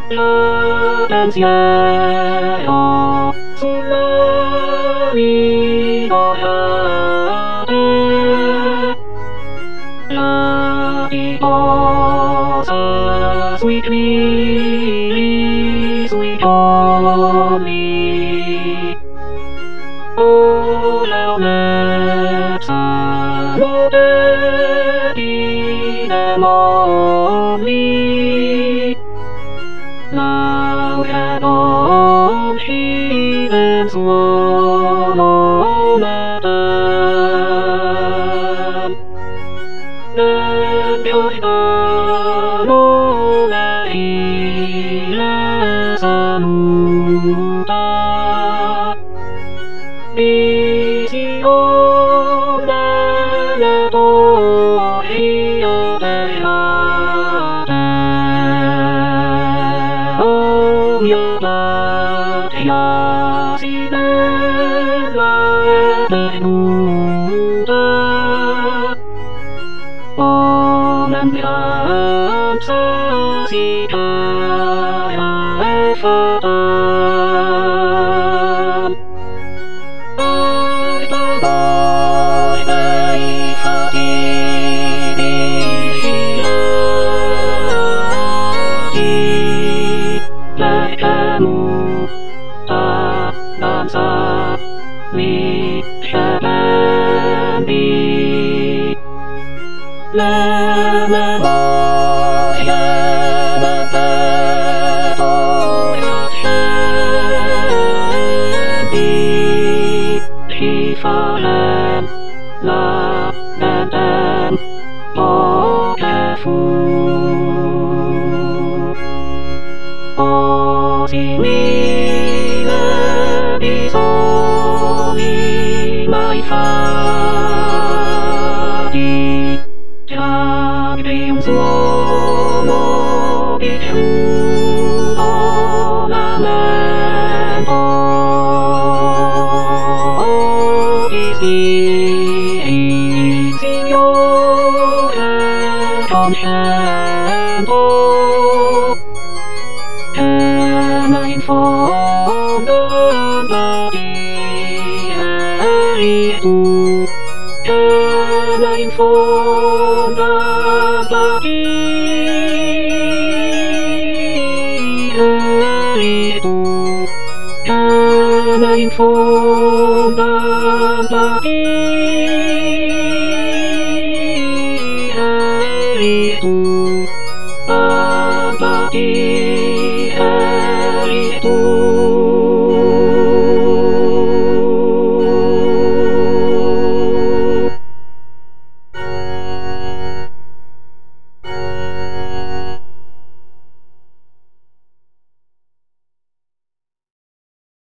pensiero sulla vita la riposa sui figli, sui giorni. O l'eunepsano dei demoni, lauream scivem suono metem. Nebbiorgano leile saluta, visione l'etoria deate, o mia patria si bella e tenuta, omen pianza si caia e fatam. Dai bei fativi vigilati, lecemu ta danza mi scependi, le memorie mettetoria scendi, ci farem la mentem o che fu. O simile bisogni mai fatti, giacchi un suono visciuto lamento, disdii Signore consciento, che in fondo eri tu, che in fondo eri tu, che in fondo eri tu, eri tu.